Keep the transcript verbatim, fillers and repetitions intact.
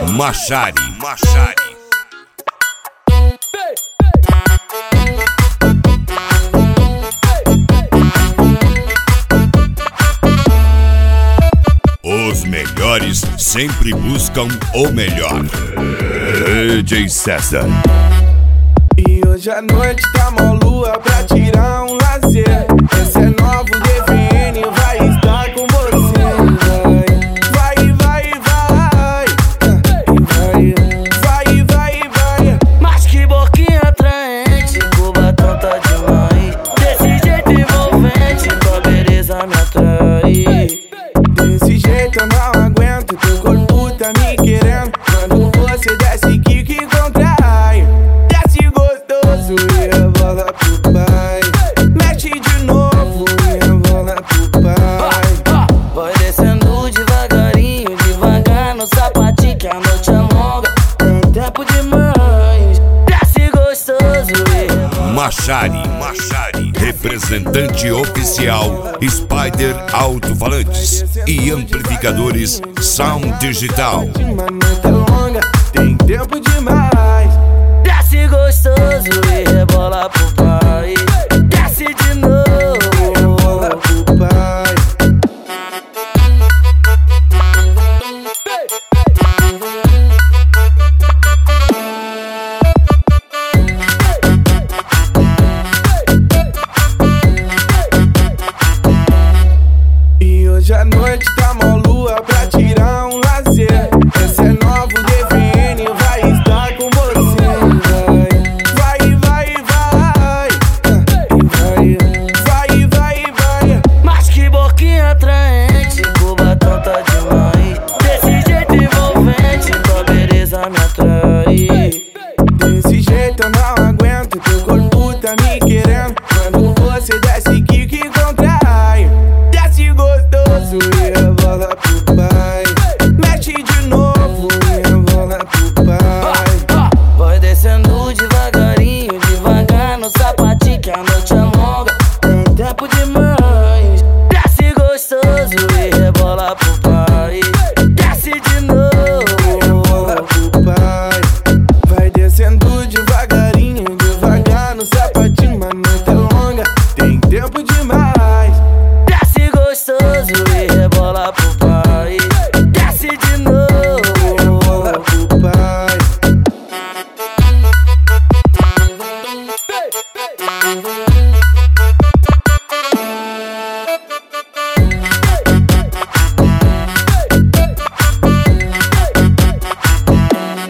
Machari, Machari. Os melhores sempre buscam o melhor. D J César. E hoje à noite tá mó lua pra tirar um lazer. Esse é novo D V N, vai estar com você. Vai, vai, vai, vai, vai, vai, vai. Mas que boquinha atraente, o batom tá demais. Desse jeito envolvente, tua beleza me atrai. Desse jeito eu não aguento, teu corpo tá me querendo. Quando você desce, que que contrai. Desce gostoso e rebola pro pai. Mexe de novo e rebola pro pai. Vai descendo devagarinho, devagar no sapatinho, que a noite é longa, tem tempo demais. Desce gostoso e rebola. Machari, Machari. Representante oficial Spider Alto-Falantes e amplificadores Sound Digital. Uma noite é longa, tem tempo demais. Desce gostoso e rebola pro